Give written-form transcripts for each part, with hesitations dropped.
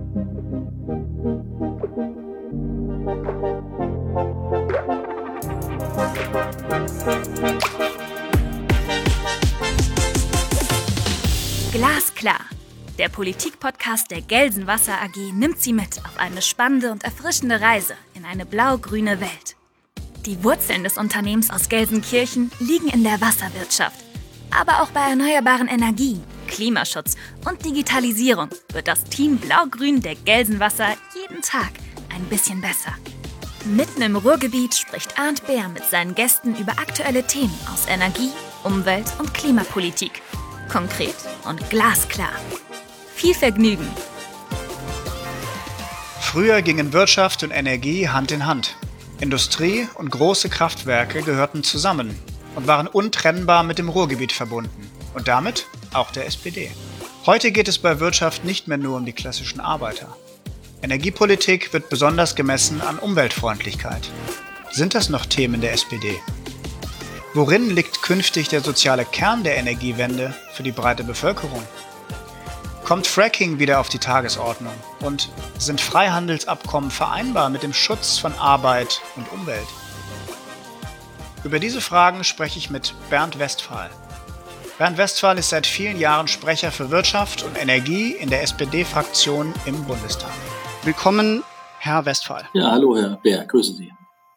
Glasklar. Der Politik-Podcast der Gelsenwasser AG nimmt Sie mit auf eine spannende und erfrischende Reise in eine blau-grüne Welt. Die Wurzeln des Unternehmens aus Gelsenkirchen liegen in der Wasserwirtschaft. Aber auch bei erneuerbaren Energien, Klimaschutz und Digitalisierung wird das Team Blau-Grün der Gelsenwasser jeden Tag ein bisschen besser. Mitten im Ruhrgebiet spricht Arndt Beer mit seinen Gästen über aktuelle Themen aus Energie, Umwelt und Klimapolitik. Konkret und glasklar. Viel Vergnügen! Früher gingen Wirtschaft und Energie Hand in Hand. Industrie und große Kraftwerke gehörten zusammen und waren untrennbar mit dem Ruhrgebiet verbunden und damit auch der SPD. Heute geht es bei Wirtschaft nicht mehr nur um die klassischen Arbeiter. Energiepolitik wird besonders gemessen an Umweltfreundlichkeit. Sind das noch Themen der SPD? Worin liegt künftig der soziale Kern der Energiewende für die breite Bevölkerung? Kommt Fracking wieder auf die Tagesordnung? Und sind Freihandelsabkommen vereinbar mit dem Schutz von Arbeit und Umwelt? Über diese Fragen spreche ich mit Bernd Westphal. Bernd Westphal ist seit vielen Jahren Sprecher für Wirtschaft und Energie in der SPD-Fraktion im Bundestag. Willkommen, Herr Westphal. Ja, hallo Herr Bär, grüße Sie.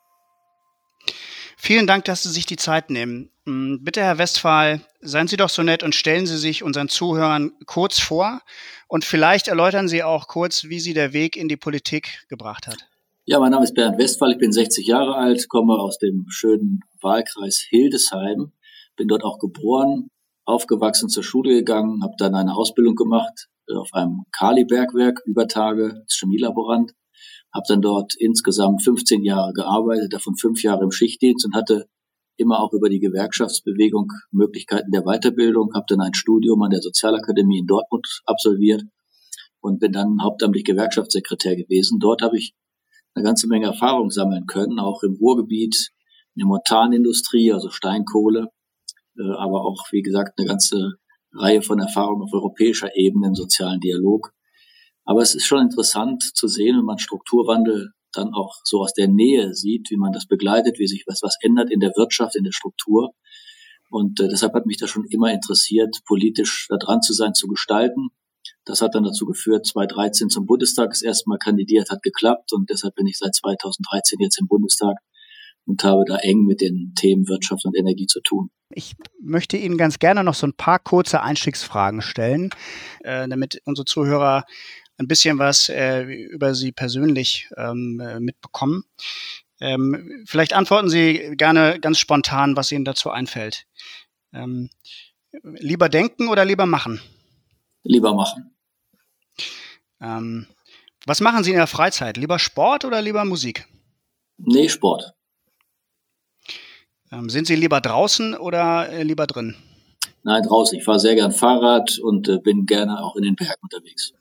Vielen Dank, dass Sie sich die Zeit nehmen. Bitte, Herr Westphal, seien Sie doch so nett und stellen Sie sich unseren Zuhörern kurz vor und vielleicht erläutern Sie auch kurz, wie Sie der Weg in die Politik gebracht hat. Ja, mein Name ist Bernd Westphal, ich bin 60 Jahre alt, komme aus dem schönen Wahlkreis Hildesheim, bin dort auch geboren, aufgewachsen, zur Schule gegangen, habe dann eine Ausbildung gemacht auf einem Kalibergwerk über Tage als Chemielaborant. Habe dann dort insgesamt 15 Jahre gearbeitet, davon 5 Jahre im Schichtdienst und hatte immer auch über die Gewerkschaftsbewegung Möglichkeiten der Weiterbildung. Habe dann ein Studium an der Sozialakademie in Dortmund absolviert und bin dann hauptamtlich Gewerkschaftssekretär gewesen. Dort habe ich eine ganze Menge Erfahrung sammeln können, auch im Ruhrgebiet, in der Montanindustrie, also Steinkohle, aber auch, wie gesagt, eine ganze Reihe von Erfahrungen auf europäischer Ebene im sozialen Dialog. Aber es ist schon interessant zu sehen, wenn man Strukturwandel dann auch so aus der Nähe sieht, wie man das begleitet, wie sich was ändert in der Wirtschaft, in der Struktur. Und deshalb hat mich das schon immer interessiert, politisch da dran zu sein, zu gestalten. Das hat dann dazu geführt, 2013 zum Bundestag das erste Mal kandidiert, hat geklappt. Und deshalb bin ich seit 2013 jetzt im Bundestag und habe da eng mit den Themen Wirtschaft und Energie zu tun. Ich möchte Ihnen ganz gerne noch so ein paar kurze Einstiegsfragen stellen, damit unsere Zuhörer ein bisschen was über Sie persönlich mitbekommen. Vielleicht antworten Sie gerne ganz spontan, was Ihnen dazu einfällt. Lieber denken oder lieber machen? Lieber machen. Was machen Sie in der Freizeit? Lieber Sport oder lieber Musik? Nee, Sport. Sind Sie lieber draußen oder lieber drin? Nein, draußen. Ich fahre sehr gern Fahrrad und bin gerne auch in den Bergen unterwegs.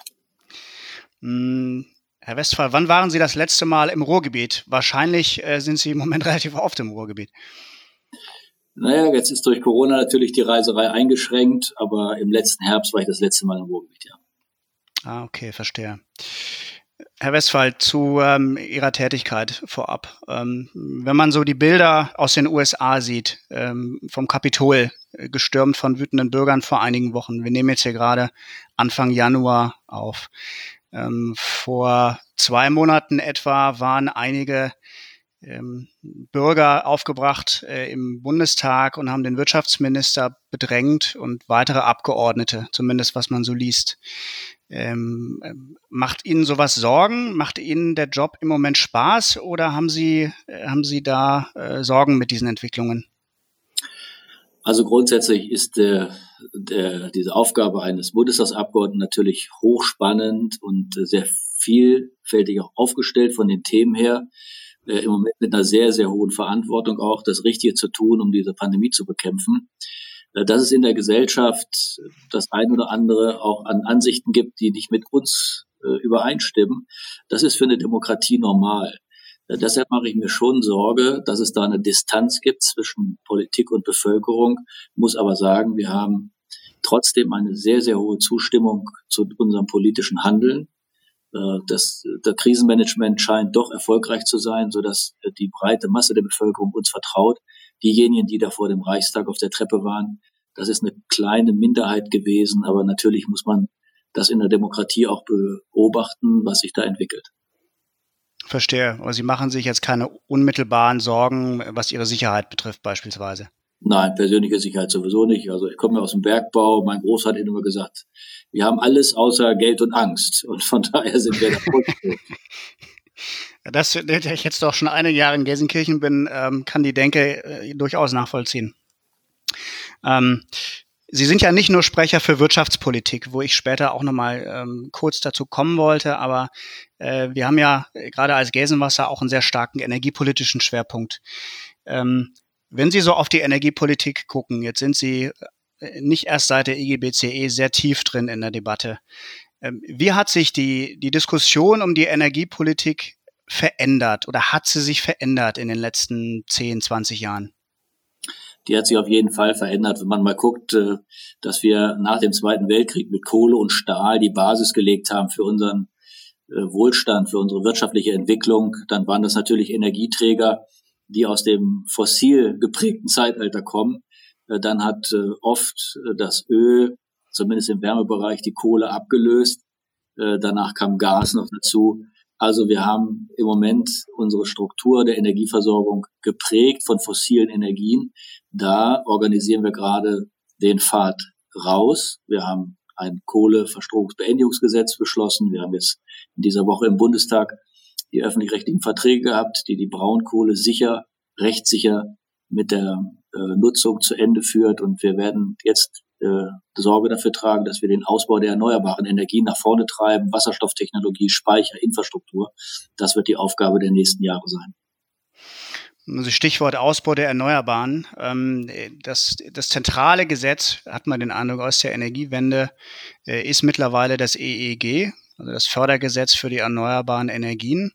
Herr Westphal, wann waren Sie das letzte Mal im Ruhrgebiet? Wahrscheinlich sind Sie im Moment relativ oft im Ruhrgebiet. Naja, jetzt ist durch Corona natürlich die Reiserei eingeschränkt, aber im letzten Herbst war ich das letzte Mal im Ruhrgebiet, ja. Ah, okay, verstehe. Herr Westphal, zu Ihrer Tätigkeit vorab. Wenn man so die Bilder aus den USA sieht, vom Kapitol, gestürmt von wütenden Bürgern vor einigen Wochen. Wir nehmen jetzt hier gerade Anfang Januar auf. Vor 2 Monaten etwa waren einige Bürger aufgebracht im Bundestag und haben den Wirtschaftsminister bedrängt und weitere Abgeordnete, zumindest was man so liest. Macht Ihnen sowas Sorgen? Macht Ihnen der Job im Moment Spaß oder haben Sie da Sorgen mit diesen Entwicklungen? Also grundsätzlich ist diese Aufgabe eines Bundestagsabgeordneten natürlich hochspannend und sehr vielfältig auch aufgestellt von den Themen her. Im Moment mit einer sehr, sehr hohen Verantwortung auch, das Richtige zu tun, um diese Pandemie zu bekämpfen. Dass es in der Gesellschaft das ein oder andere auch an Ansichten gibt, die nicht mit uns übereinstimmen, das ist für eine Demokratie normal. Deshalb mache ich mir schon Sorge, dass es da eine Distanz gibt zwischen Politik und Bevölkerung. Muss aber sagen, wir haben trotzdem eine sehr, sehr hohe Zustimmung zu unserem politischen Handeln. Das Krisenmanagement scheint doch erfolgreich zu sein, sodass die breite Masse der Bevölkerung uns vertraut. Diejenigen, die da vor dem Reichstag auf der Treppe waren, das ist eine kleine Minderheit gewesen, aber natürlich muss man das in der Demokratie auch beobachten, was sich da entwickelt. Verstehe. Aber Sie machen sich jetzt keine unmittelbaren Sorgen, was Ihre Sicherheit betrifft beispielsweise? Nein, persönliche Sicherheit sowieso nicht. Also ich komme aus dem Bergbau. Mein Großvater hat immer gesagt, wir haben alles außer Geld und Angst. Und von daher sind wir da voll. Das, ich jetzt doch schon einige Jahre in Gelsenkirchen bin, kann die Denke durchaus nachvollziehen. Sie sind ja nicht nur Sprecher für Wirtschaftspolitik, wo ich später auch nochmal kurz dazu kommen wollte, aber wir haben ja gerade als Gelsenwasser auch einen sehr starken energiepolitischen Schwerpunkt. Wenn Sie so auf die Energiepolitik gucken, jetzt sind Sie nicht erst seit der IGBCE sehr tief drin in der Debatte. Wie hat sich die Diskussion um die Energiepolitik verändert oder hat sie sich verändert in den letzten 10, 20 Jahren? Die hat sich auf jeden Fall verändert. Wenn man mal guckt, dass wir nach dem Zweiten Weltkrieg mit Kohle und Stahl die Basis gelegt haben für unseren Wohlstand, für unsere wirtschaftliche Entwicklung, dann waren das natürlich Energieträger, die aus dem fossil geprägten Zeitalter kommen. Dann hat oft das Öl, zumindest im Wärmebereich, die Kohle abgelöst. Danach kam Gas noch dazu. Also wir haben im Moment unsere Struktur der Energieversorgung geprägt von fossilen Energien. Da organisieren wir gerade den Pfad raus. Wir haben ein Kohleverstromungsbeendigungsgesetz beschlossen. Wir haben jetzt in dieser Woche im Bundestag die öffentlich-rechtlichen Verträge gehabt, die Braunkohle sicher, rechtssicher mit der Nutzung zu Ende führt. Und wir werden jetzt Sorge dafür tragen, dass wir den Ausbau der erneuerbaren Energien nach vorne treiben, Wasserstofftechnologie, Speicher, Infrastruktur. Das wird die Aufgabe der nächsten Jahre sein. Also Stichwort Ausbau der Erneuerbaren. Das zentrale Gesetz, hat man den Eindruck, aus der Energiewende, ist mittlerweile das EEG, also das Fördergesetz für die erneuerbaren Energien.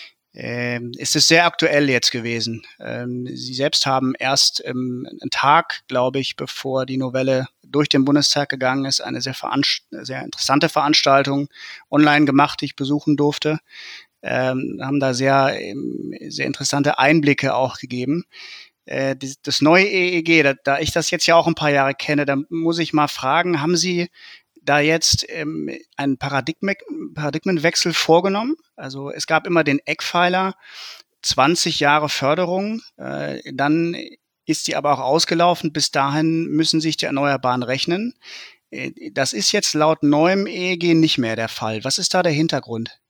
Es ist sehr aktuell jetzt gewesen. Sie selbst haben erst einen Tag, glaube ich, bevor die Novelle durch den Bundestag gegangen ist, eine sehr interessante Veranstaltung online gemacht, die ich besuchen durfte. Haben da sehr interessante Einblicke auch gegeben. Das neue EEG, da ich das jetzt ja auch ein paar Jahre kenne, da muss ich mal fragen, haben Sie da jetzt einen Paradigmenwechsel vorgenommen? Also es gab immer den Eckpfeiler, 20 Jahre Förderung, dann ist die aber auch ausgelaufen. Bis dahin müssen sich die Erneuerbaren rechnen. Das ist jetzt laut neuem EEG nicht mehr der Fall. Was ist da der Hintergrund?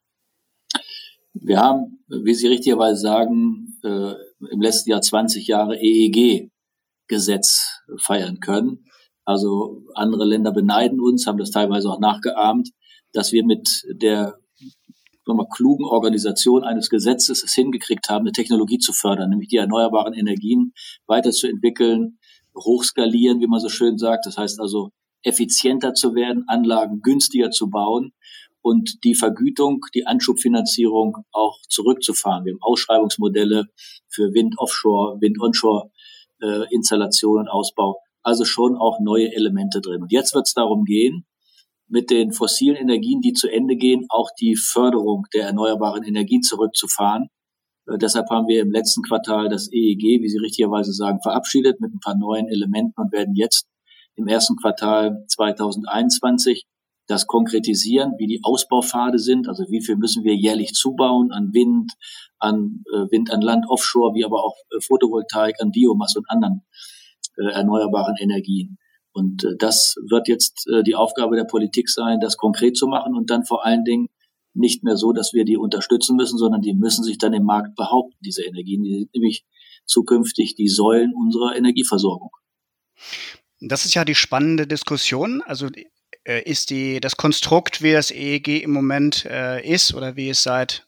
Wir haben, wie Sie richtigerweise sagen, im letzten Jahr 20 Jahre EEG-Gesetz feiern können. Also andere Länder beneiden uns, haben das teilweise auch nachgeahmt, dass wir mit der klugen Organisation eines Gesetzes es hingekriegt haben, eine Technologie zu fördern, nämlich die erneuerbaren Energien weiterzuentwickeln, hochskalieren, wie man so schön sagt. Das heißt also, effizienter zu werden, Anlagen günstiger zu bauen und die Vergütung, die Anschubfinanzierung auch zurückzufahren. Wir haben Ausschreibungsmodelle für Wind-Offshore, Wind-Onshore, Installation und Ausbau. Also schon auch neue Elemente drin. Und jetzt wird es darum gehen, mit den fossilen Energien, die zu Ende gehen, auch die Förderung der erneuerbaren Energien zurückzufahren. Deshalb haben wir im letzten Quartal das EEG, wie Sie richtigerweise sagen, verabschiedet mit ein paar neuen Elementen und werden jetzt im ersten Quartal 2021 das konkretisieren, wie die Ausbaupfade sind, also wie viel müssen wir jährlich zubauen an Wind an Land, Offshore, wie aber auch Photovoltaik, an Biomasse und anderen erneuerbaren Energien. Und das wird jetzt die Aufgabe der Politik sein, das konkret zu machen und dann vor allen Dingen nicht mehr so, dass wir die unterstützen müssen, sondern die müssen sich dann im Markt behaupten, diese Energien. Die sind nämlich zukünftig die Säulen unserer Energieversorgung. Das ist ja die spannende Diskussion. Also ist das Konstrukt, wie das EEG im Moment ist oder wie es seit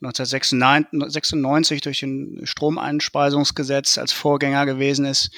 1996 durch ein Stromeinspeisungsgesetz als Vorgänger gewesen ist,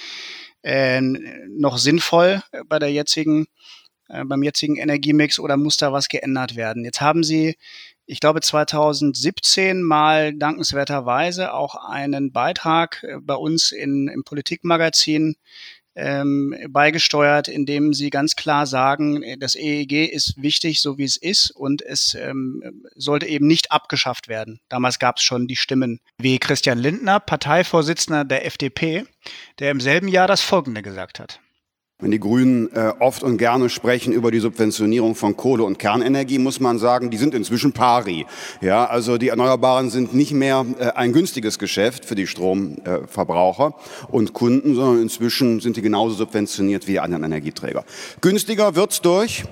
noch sinnvoll beim jetzigen Energiemix oder muss da was geändert werden? Jetzt haben Sie, ich glaube 2017 mal dankenswerterweise auch einen Beitrag bei uns im Politikmagazin beigesteuert, indem sie ganz klar sagen, das EEG ist wichtig, so wie es ist, und es sollte eben nicht abgeschafft werden. Damals gab es schon die Stimmen wie Christian Lindner, Parteivorsitzender der FDP, der im selben Jahr das Folgende gesagt hat. Wenn die Grünen oft und gerne sprechen über die Subventionierung von Kohle- und Kernenergie, muss man sagen, die sind inzwischen pari. Ja, also die Erneuerbaren sind nicht mehr ein günstiges Geschäft für die Stromverbraucher und Kunden, sondern inzwischen sind die genauso subventioniert wie die anderen Energieträger. Günstiger wird's durch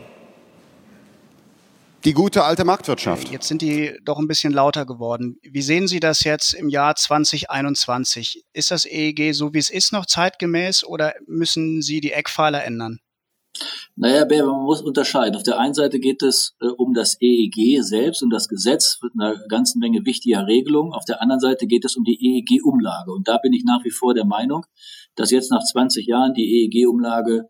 die gute alte Marktwirtschaft. Jetzt sind die doch ein bisschen lauter geworden. Wie sehen Sie das jetzt im Jahr 2021? Ist das EEG so, wie es ist, noch zeitgemäß, oder müssen Sie die Eckpfeiler ändern? Naja, Bär, man muss unterscheiden. Auf der einen Seite geht es um das EEG selbst, um das Gesetz mit einer ganzen Menge wichtiger Regelungen. Auf der anderen Seite geht es um die EEG-Umlage. Und da bin ich nach wie vor der Meinung, dass jetzt nach 20 Jahren die EEG-Umlage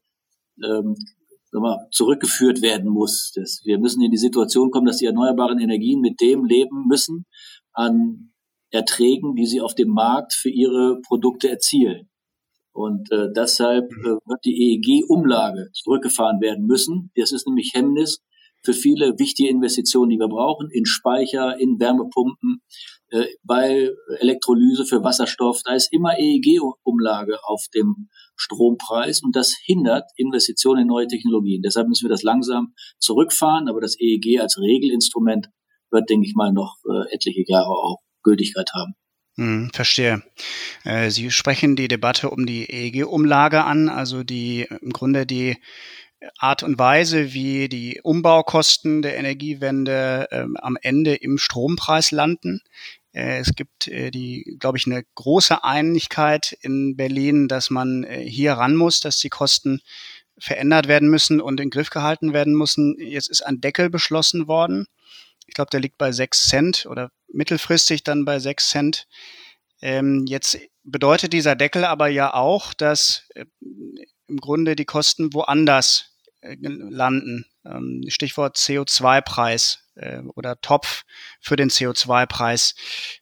zurückgeführt werden muss. Wir müssen in die Situation kommen, dass die erneuerbaren Energien mit dem leben müssen an Erträgen, die sie auf dem Markt für ihre Produkte erzielen. Und deshalb wird die EEG-Umlage zurückgefahren werden müssen. Das ist nämlich Hemmnis für viele wichtige Investitionen, die wir brauchen, in Speicher, in Wärmepumpen, bei Elektrolyse für Wasserstoff. Da ist immer EEG-Umlage auf dem Strompreis, und das hindert Investitionen in neue Technologien. Deshalb müssen wir das langsam zurückfahren, aber das EEG als Regelinstrument wird, denke ich mal, noch etliche Jahre auch Gültigkeit haben. Verstehe. Sie sprechen die Debatte um die EEG-Umlage an, also im Grunde die Art und Weise, wie die Umbaukosten der Energiewende am Ende im Strompreis landen. Es gibt glaube ich, eine große Einigkeit in Berlin, dass man hier ran muss, dass die Kosten verändert werden müssen und in den Griff gehalten werden müssen. Jetzt ist ein Deckel beschlossen worden. Ich glaube, der liegt bei 6 Cent oder mittelfristig dann bei 6 Cent. Jetzt bedeutet dieser Deckel aber ja auch, dass im Grunde die Kosten woanders landen. Stichwort CO2-Preis oder Topf für den CO2-Preis.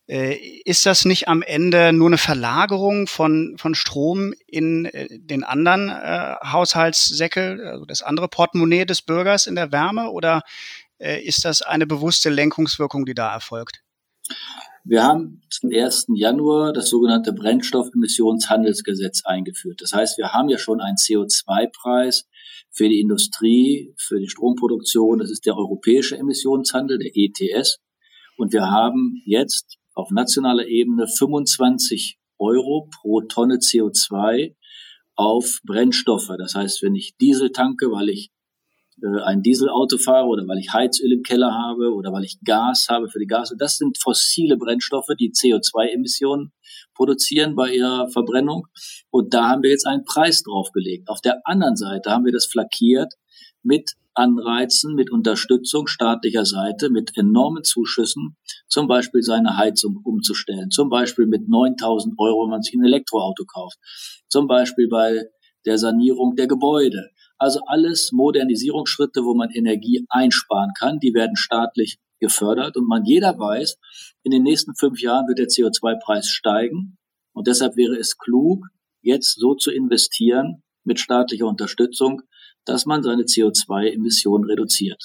Ist das nicht am Ende nur eine Verlagerung von Strom in den anderen Haushaltssäckel, also das andere Portemonnaie des Bürgers in der Wärme, oder ist das eine bewusste Lenkungswirkung, die da erfolgt? Wir haben zum 1. Januar das sogenannte Brennstoffemissionshandelsgesetz eingeführt. Das heißt, wir haben ja schon einen CO2-Preis für die Industrie, für die Stromproduktion. Das ist der europäische Emissionshandel, der ETS. Und wir haben jetzt auf nationaler Ebene 25 Euro pro Tonne CO2 auf Brennstoffe. Das heißt, wenn ich Diesel tanke, weil ich ein Dieselauto fahre oder weil ich Heizöl im Keller habe oder weil ich Gas habe für die Gas. Das sind fossile Brennstoffe, die CO2-Emissionen produzieren bei ihrer Verbrennung. Und da haben wir jetzt einen Preis draufgelegt. Auf der anderen Seite haben wir das flankiert mit Anreizen, mit Unterstützung staatlicher Seite, mit enormen Zuschüssen, zum Beispiel seine Heizung umzustellen, zum Beispiel mit 9.000 Euro, wenn man sich ein Elektroauto kauft, zum Beispiel bei der Sanierung der Gebäude. Also alles Modernisierungsschritte, wo man Energie einsparen kann, die werden staatlich gefördert. Und jeder weiß, in den nächsten 5 Jahren wird der CO2-Preis steigen. Und deshalb wäre es klug, jetzt so zu investieren mit staatlicher Unterstützung, dass man seine CO2-Emissionen reduziert.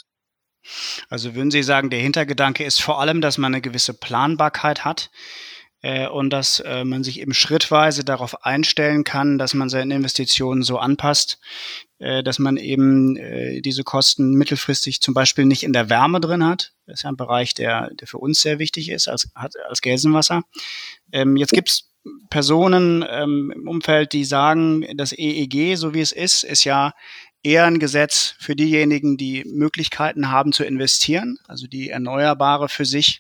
Also würden Sie sagen, der Hintergedanke ist vor allem, dass man eine gewisse Planbarkeit hat und dass man sich eben schrittweise darauf einstellen kann, dass man seine Investitionen so anpasst, dass man eben diese Kosten mittelfristig zum Beispiel nicht in der Wärme drin hat. Das ist ja ein Bereich, der für uns sehr wichtig ist als Gelsenwasser. Jetzt gibt es Personen im Umfeld, die sagen, das EEG, so wie es ist ja eher ein Gesetz für diejenigen, die Möglichkeiten haben zu investieren, also die Erneuerbare für sich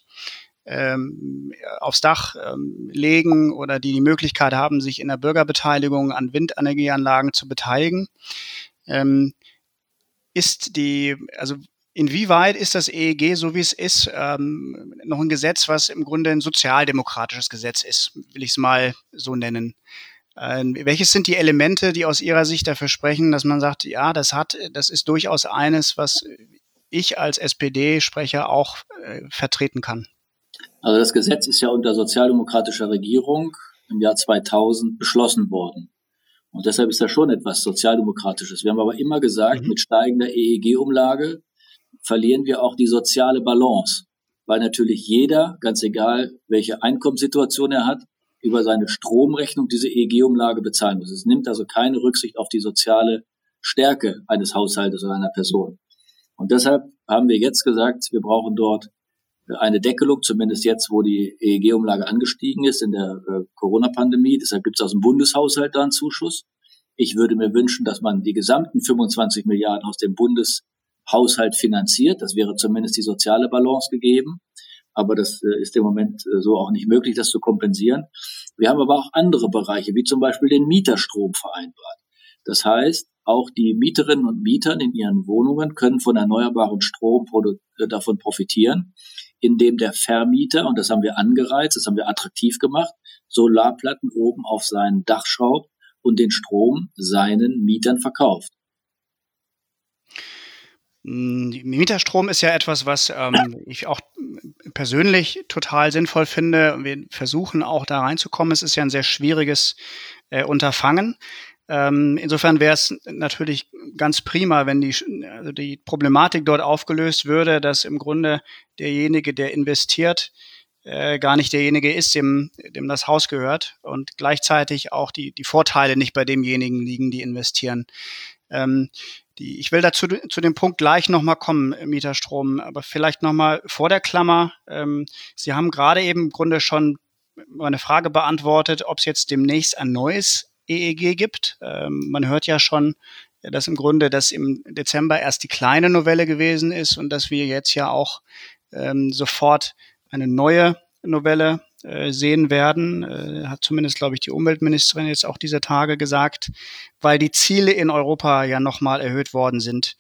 aufs Dach legen oder die Möglichkeit haben, sich in der Bürgerbeteiligung an Windenergieanlagen zu beteiligen. Inwieweit ist das EEG, so wie es ist, noch ein Gesetz, was im Grunde ein sozialdemokratisches Gesetz ist, will ich es mal so nennen? Welches sind die Elemente, die aus Ihrer Sicht dafür sprechen, dass man sagt, ja, das ist durchaus eines, was ich als SPD-Sprecher auch vertreten kann? Also das Gesetz ist ja unter sozialdemokratischer Regierung im Jahr 2000 beschlossen worden. Und deshalb ist das schon etwas Sozialdemokratisches. Wir haben aber immer gesagt, mit steigender EEG-Umlage verlieren wir auch die soziale Balance, weil natürlich jeder, ganz egal welche Einkommenssituation er hat, über seine Stromrechnung diese EEG-Umlage bezahlen muss. Es nimmt also keine Rücksicht auf die soziale Stärke eines Haushaltes oder einer Person. Und deshalb haben wir jetzt gesagt, wir brauchen dort eine Deckelung, zumindest jetzt, wo die EEG-Umlage angestiegen ist in der Corona-Pandemie. Deshalb gibt es aus dem Bundeshaushalt da einen Zuschuss. Ich würde mir wünschen, dass man die gesamten 25 Milliarden aus dem Bundeshaushalt finanziert. Das wäre zumindest die soziale Balance gegeben. Aber das ist im Moment so auch nicht möglich, das zu kompensieren. Wir haben aber auch andere Bereiche, wie zum Beispiel den Mieterstrom vereinbart. Das heißt, auch die Mieterinnen und Mieter in ihren Wohnungen können von erneuerbaren Strom davon profitieren, indem der Vermieter, und das haben wir angereizt, das haben wir attraktiv gemacht, Solarplatten oben auf sein Dach schraubt und den Strom seinen Mietern verkauft. Mieterstrom ist ja etwas, was ich auch persönlich total sinnvoll finde. Wir versuchen auch da reinzukommen. Es ist ja ein sehr schwieriges Unterfangen. Insofern wäre es natürlich ganz prima, wenn die Problematik dort aufgelöst würde, dass im Grunde derjenige, der investiert, gar nicht derjenige ist, dem das Haus gehört und gleichzeitig auch die Vorteile nicht bei demjenigen liegen, die investieren. Ich will dazu zu dem Punkt gleich nochmal kommen, Mieterstrom, aber vielleicht nochmal vor der Klammer. Sie haben gerade eben im Grunde schon meine Frage beantwortet, ob es jetzt demnächst ein neues EEG gibt. Man hört ja schon, dass im Grunde das im Dezember erst die kleine Novelle gewesen ist und dass wir jetzt ja auch sofort eine neue Novelle sehen werden, hat zumindest, glaube ich, die Umweltministerin jetzt auch dieser Tage gesagt, weil die Ziele in Europa ja nochmal erhöht worden sind.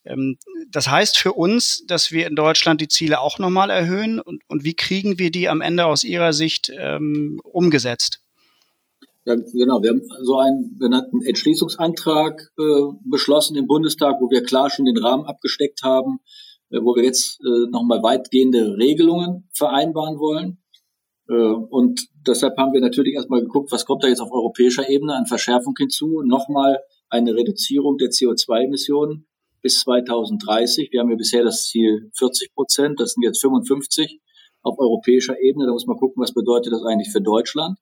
Das heißt für uns, dass wir in Deutschland die Ziele auch nochmal erhöhen und wie kriegen wir die am Ende aus Ihrer Sicht umgesetzt? Ja, genau, wir haben so einen genannten Entschließungsantrag beschlossen im Bundestag, wo wir klar schon den Rahmen abgesteckt haben, wo wir jetzt nochmal weitgehende Regelungen vereinbaren wollen. Und deshalb haben wir natürlich erstmal geguckt, was kommt da jetzt auf europäischer Ebene an Verschärfung hinzu. Nochmal eine Reduzierung der CO2-Emissionen bis 2030. Wir haben ja bisher das Ziel 40%, das sind jetzt 55 auf europäischer Ebene. Da muss man gucken, was bedeutet das eigentlich für Deutschland.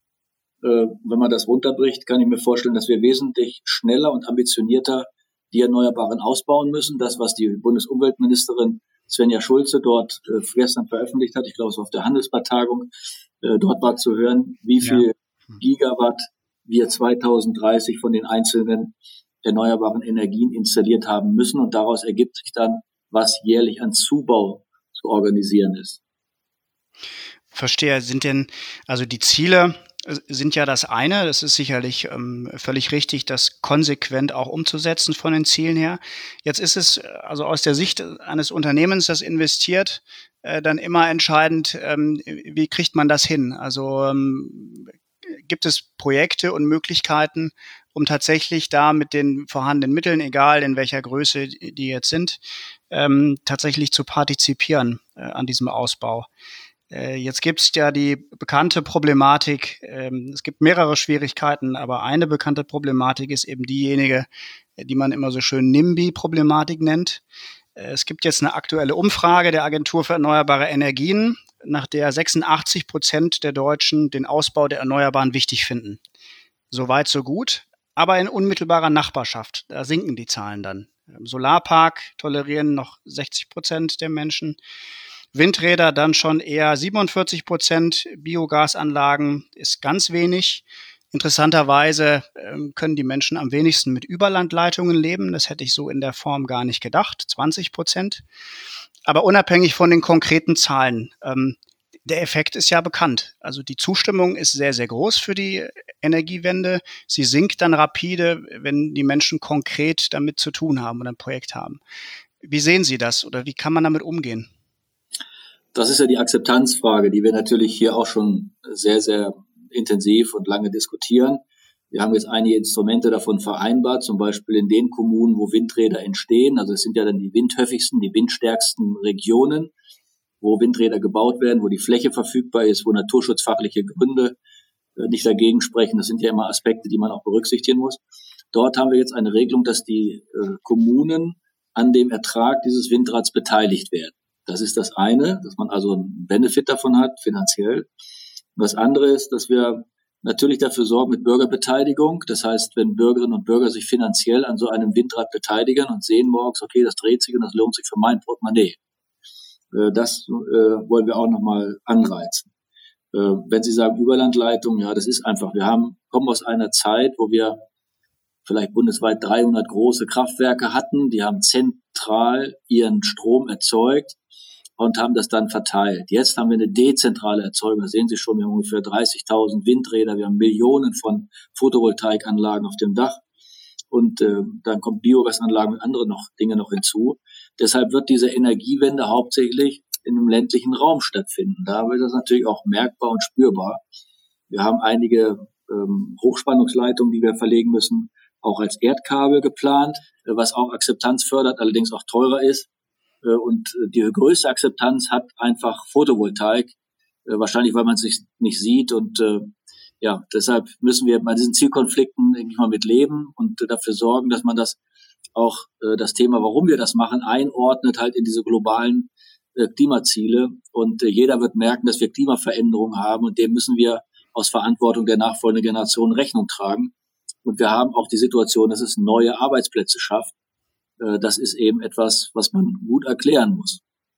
Wenn man das runterbricht, kann ich mir vorstellen, dass wir wesentlich schneller und ambitionierter die Erneuerbaren ausbauen müssen. Das, was die Bundesumweltministerin Svenja Schulze dort gestern veröffentlicht hat, ich glaube, es war auf der Handelsblatt-Tagung, dort war zu hören, wie viel Gigawatt wir 2030 von den einzelnen erneuerbaren Energien installiert haben müssen. Und daraus ergibt sich dann, was jährlich an Zubau zu organisieren ist. Verstehe. Sind denn, also die Ziele sind ja das eine, das ist sicherlich völlig richtig, das konsequent auch umzusetzen von den Zielen her. Jetzt ist es also aus der Sicht eines Unternehmens, das investiert, dann immer entscheidend, wie kriegt man das hin? Also gibt es Projekte und Möglichkeiten, um tatsächlich da mit den vorhandenen Mitteln, egal in welcher Größe die jetzt sind, tatsächlich zu partizipieren an diesem Ausbau? Jetzt gibt es ja die bekannte Problematik, es gibt mehrere Schwierigkeiten, aber eine bekannte Problematik ist eben diejenige, die man immer so schön NIMBY-Problematik nennt. Es gibt jetzt eine aktuelle Umfrage der Agentur für erneuerbare Energien, nach der 86% der Deutschen den Ausbau der Erneuerbaren wichtig finden. Soweit, so gut, aber in unmittelbarer Nachbarschaft, da sinken die Zahlen dann. Im Solarpark tolerieren noch 60% der Menschen. Windräder dann schon eher 47%, Biogasanlagen ist ganz wenig. Interessanterweise können die Menschen am wenigsten mit Überlandleitungen leben. Das hätte ich so in der Form gar nicht gedacht, 20%. Aber unabhängig von den konkreten Zahlen, der Effekt ist ja bekannt. Also die Zustimmung ist sehr, sehr groß für die Energiewende. Sie sinkt dann rapide, wenn die Menschen konkret damit zu tun haben oder ein Projekt haben. Wie sehen Sie das oder wie kann man damit umgehen? Das ist ja die Akzeptanzfrage, die wir natürlich hier auch schon sehr, sehr intensiv und lange diskutieren. Wir haben jetzt einige Instrumente davon vereinbart, zum Beispiel in den Kommunen, wo Windräder entstehen. Also es sind ja dann die windhöfigsten, die windstärksten Regionen, wo Windräder gebaut werden, wo die Fläche verfügbar ist, wo naturschutzfachliche Gründe nicht dagegen sprechen. Das sind ja immer Aspekte, die man auch berücksichtigen muss. Dort haben wir jetzt eine Regelung, dass die Kommunen an dem Ertrag dieses Windrads beteiligt werden. Das ist das eine, dass man also einen Benefit davon hat, finanziell. Und das andere ist, dass wir natürlich dafür sorgen mit Bürgerbeteiligung. Das heißt, wenn Bürgerinnen und Bürger sich finanziell an so einem Windrad beteiligen und sehen morgens, okay, das dreht sich und das lohnt sich für mein Portemonnaie. Das wollen wir auch nochmal anreizen. Wenn Sie sagen Überlandleitung, ja, das ist einfach. Wir kommen aus einer Zeit, wo wir vielleicht bundesweit 300 große Kraftwerke hatten. Die haben zentral ihren Strom erzeugt und haben das dann verteilt. Jetzt haben wir eine dezentrale Erzeugung. Da sehen Sie schon, wir haben ungefähr 30.000 Windräder. Wir haben Millionen von Photovoltaikanlagen auf dem Dach. Und dann kommt Biogasanlagen und andere Dinge noch hinzu. Deshalb wird diese Energiewende hauptsächlich in einem ländlichen Raum stattfinden. Da wird das natürlich auch merkbar und spürbar. Wir haben einige Hochspannungsleitungen, die wir verlegen müssen, auch als Erdkabel geplant, was auch Akzeptanz fördert, allerdings auch teurer ist. Und die größte Akzeptanz hat einfach Photovoltaik, wahrscheinlich weil man es sich nicht sieht. Und deshalb müssen wir bei diesen Zielkonflikten eigentlich mal mit leben und dafür sorgen, dass man das auch das Thema, warum wir das machen, einordnet halt in diese globalen Klimaziele. Und jeder wird merken, dass wir Klimaveränderungen haben und dem müssen wir aus Verantwortung der nachfolgenden Generation Rechnung tragen. Und wir haben auch die Situation, dass es neue Arbeitsplätze schafft. Das ist eben etwas, was man gut erklären muss.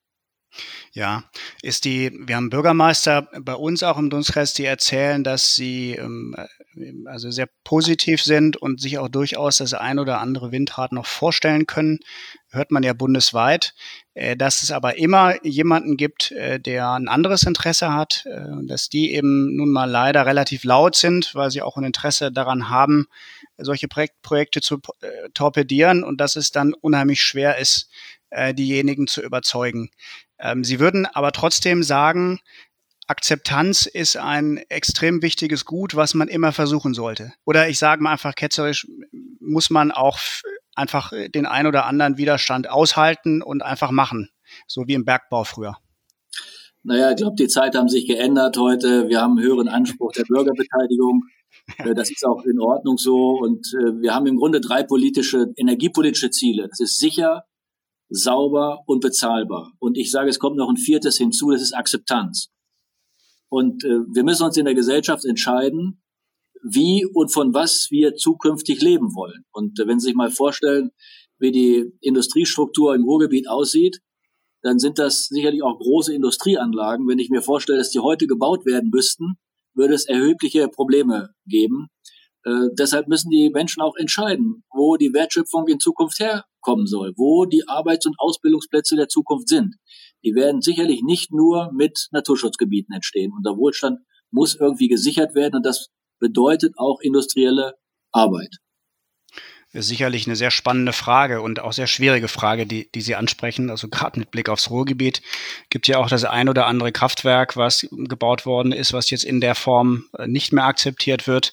Ja, wir haben Bürgermeister bei uns auch im Dunstkreis, die erzählen, dass sie also sehr positiv sind und sich auch durchaus das ein oder andere Windrad noch vorstellen können. Hört man ja bundesweit, dass es aber immer jemanden gibt, der ein anderes Interesse hat, dass die eben nun mal leider relativ laut sind, weil sie auch ein Interesse daran haben, solche Projekte zu torpedieren und dass es dann unheimlich schwer ist, diejenigen zu überzeugen. Sie würden aber trotzdem sagen, Akzeptanz ist ein extrem wichtiges Gut, was man immer versuchen sollte. Oder ich sage mal einfach ketzerisch, muss man auch einfach den ein oder anderen Widerstand aushalten und einfach machen, so wie im Bergbau früher. Naja, ich glaube, die Zeiten haben sich geändert heute. Wir haben einen höheren Anspruch der Bürgerbeteiligung. Das ist auch in Ordnung so. Und wir haben im Grunde 3 energiepolitische Ziele. Das ist sicher, sauber und bezahlbar. Und ich sage, es kommt noch ein 4. hinzu, das ist Akzeptanz. Und wir müssen uns in der Gesellschaft entscheiden, wie und von was wir zukünftig leben wollen. Und wenn Sie sich mal vorstellen, wie die Industriestruktur im Ruhrgebiet aussieht, dann sind das sicherlich auch große Industrieanlagen. Wenn ich mir vorstelle, dass die heute gebaut werden müssten, würde es erhebliche Probleme geben. Deshalb müssen die Menschen auch entscheiden, wo die Wertschöpfung in Zukunft herkommen soll, wo die Arbeits- und Ausbildungsplätze der Zukunft sind. Die werden sicherlich nicht nur mit Naturschutzgebieten entstehen. Und der Wohlstand muss irgendwie gesichert werden. Und das bedeutet auch industrielle Arbeit. Das ist sicherlich eine sehr spannende Frage und auch sehr schwierige Frage, die Sie ansprechen. Also gerade mit Blick aufs Ruhrgebiet gibt ja auch das ein oder andere Kraftwerk, was gebaut worden ist, was jetzt in der Form nicht mehr akzeptiert wird.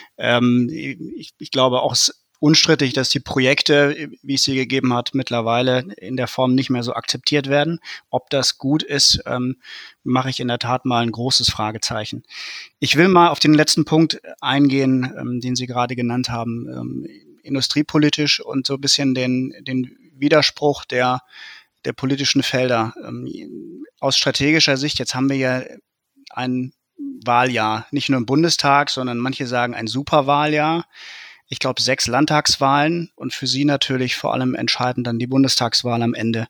Ich glaube auch unstrittig, dass die Projekte, wie es sie gegeben hat, mittlerweile in der Form nicht mehr so akzeptiert werden. Ob das gut ist, mache ich in der Tat mal ein großes Fragezeichen. Ich will mal auf den letzten Punkt eingehen, den Sie gerade genannt haben, industriepolitisch und so ein bisschen den Widerspruch der politischen Felder. Aus strategischer Sicht, jetzt haben wir ja ein Wahljahr, nicht nur im Bundestag, sondern manche sagen ein Superwahljahr. Ich glaube 6 Landtagswahlen und für Sie natürlich vor allem entscheidend dann die Bundestagswahl am Ende.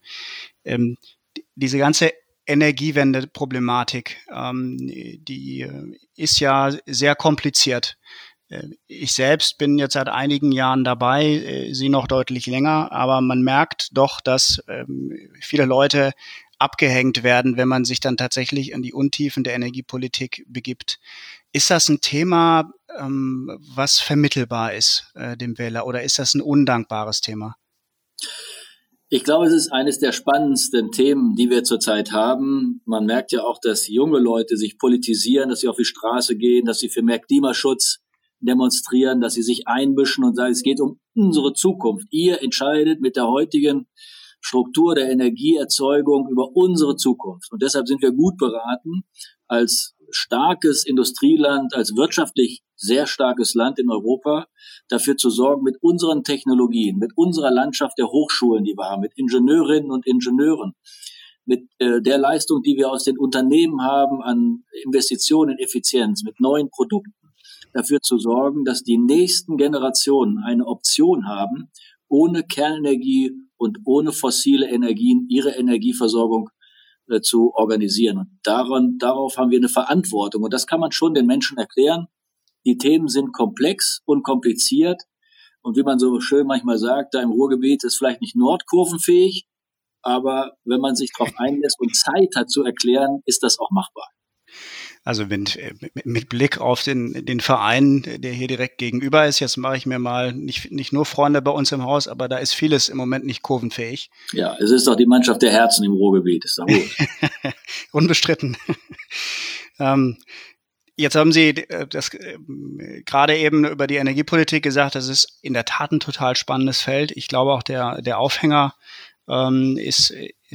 Diese ganze Energiewende-Problematik, die ist ja sehr kompliziert. Ich selbst bin jetzt seit einigen Jahren dabei, Sie noch deutlich länger, aber man merkt doch, dass viele Leute abgehängt werden, wenn man sich dann tatsächlich in die Untiefen der Energiepolitik begibt. Ist das ein Thema, was vermittelbar ist dem Wähler, oder ist das ein undankbares Thema? Ich glaube, es ist eines der spannendsten Themen, die wir zurzeit haben. Man merkt ja auch, dass junge Leute sich politisieren, dass sie auf die Straße gehen, dass sie für mehr Klimaschutz demonstrieren, dass sie sich einmischen und sagen, es geht um unsere Zukunft. Ihr entscheidet mit der heutigen Struktur der Energieerzeugung über unsere Zukunft. Und deshalb sind wir gut beraten, als starkes Industrieland, als wirtschaftlich sehr starkes Land in Europa dafür zu sorgen, mit unseren Technologien, mit unserer Landschaft der Hochschulen, die wir haben, mit Ingenieurinnen und Ingenieuren, mit der Leistung, die wir aus den Unternehmen haben an Investitionen in Effizienz, mit neuen Produkten, dafür zu sorgen, dass die nächsten Generationen eine Option haben, ohne Kernenergie und ohne fossile Energien ihre Energieversorgung zu organisieren. Und darauf haben wir eine Verantwortung. Und das kann man schon den Menschen erklären. Die Themen sind komplex und kompliziert. Und wie man so schön manchmal sagt, da im Ruhrgebiet ist vielleicht nicht nordkurvenfähig, aber wenn man sich darauf einlässt und Zeit hat zu erklären, ist das auch machbar. Also mit Blick auf den Verein, der hier direkt gegenüber ist, jetzt mache ich mir mal nicht nur Freunde bei uns im Haus, aber da ist vieles im Moment nicht kurvenfähig. Ja, es ist doch die Mannschaft der Herzen im Ruhrgebiet, ist doch gut. Unbestritten. Jetzt haben Sie das gerade eben über die Energiepolitik gesagt, das ist in der Tat ein total spannendes Feld. Ich glaube auch der Aufhänger ist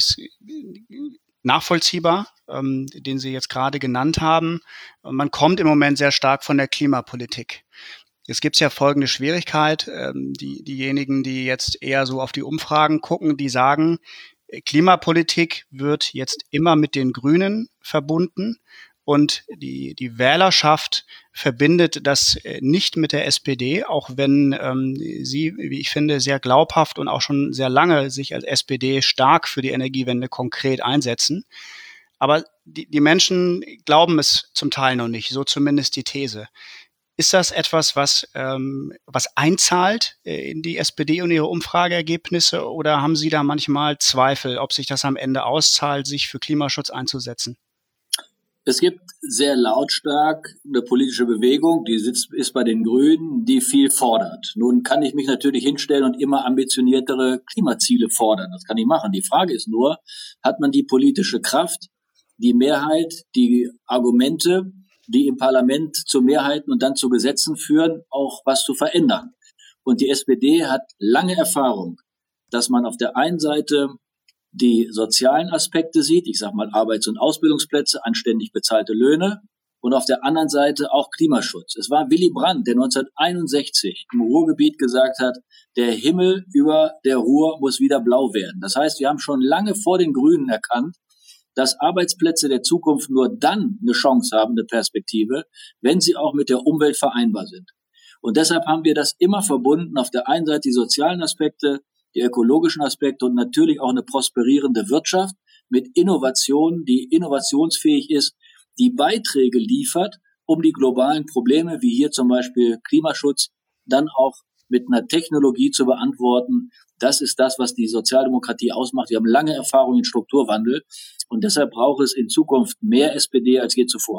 nachvollziehbar, den Sie jetzt gerade genannt haben. Man kommt im Moment sehr stark von der Klimapolitik. Jetzt gibt es ja folgende Schwierigkeit. Diejenigen, die jetzt eher so auf die Umfragen gucken, die sagen, Klimapolitik wird jetzt immer mit den Grünen verbunden. Und die Wählerschaft verbindet das nicht mit der SPD, auch wenn sie, wie ich finde, sehr glaubhaft und auch schon sehr lange sich als SPD stark für die Energiewende konkret einsetzen. Aber die Menschen glauben es zum Teil noch nicht, so zumindest die These. Ist das etwas, was einzahlt in die SPD und ihre Umfrageergebnisse, oder haben Sie da manchmal Zweifel, ob sich das am Ende auszahlt, sich für Klimaschutz einzusetzen? Es gibt sehr lautstark eine politische Bewegung, die ist bei den Grünen, die viel fordert. Nun kann ich mich natürlich hinstellen und immer ambitioniertere Klimaziele fordern. Das kann ich machen. Die Frage ist nur, hat man die politische Kraft, die Mehrheit, die Argumente, die im Parlament zu Mehrheiten und dann zu Gesetzen führen, auch was zu verändern? Und die SPD hat lange Erfahrung, dass man auf der einen Seite die sozialen Aspekte sieht, ich sage mal Arbeits- und Ausbildungsplätze, anständig bezahlte Löhne und auf der anderen Seite auch Klimaschutz. Es war Willy Brandt, der 1961 im Ruhrgebiet gesagt hat, der Himmel über der Ruhr muss wieder blau werden. Das heißt, wir haben schon lange vor den Grünen erkannt, dass Arbeitsplätze der Zukunft nur dann eine Chance haben, eine Perspektive, wenn sie auch mit der Umwelt vereinbar sind. Und deshalb haben wir das immer verbunden, auf der einen Seite die sozialen Aspekte, die ökologischen Aspekte und natürlich auch eine prosperierende Wirtschaft mit Innovation, die innovationsfähig ist, die Beiträge liefert, um die globalen Probleme, wie hier zum Beispiel Klimaschutz, dann auch mit einer Technologie zu beantworten. Das ist das, was die Sozialdemokratie ausmacht. Wir haben lange Erfahrung in Strukturwandel und deshalb braucht es in Zukunft mehr SPD als je zuvor.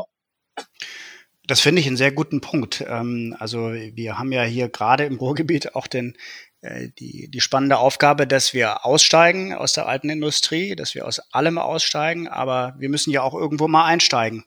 Das finde ich einen sehr guten Punkt. Also wir haben ja hier gerade im Ruhrgebiet auch die spannende Aufgabe, dass wir aussteigen aus der alten Industrie, dass wir aus allem aussteigen, aber wir müssen ja auch irgendwo mal einsteigen.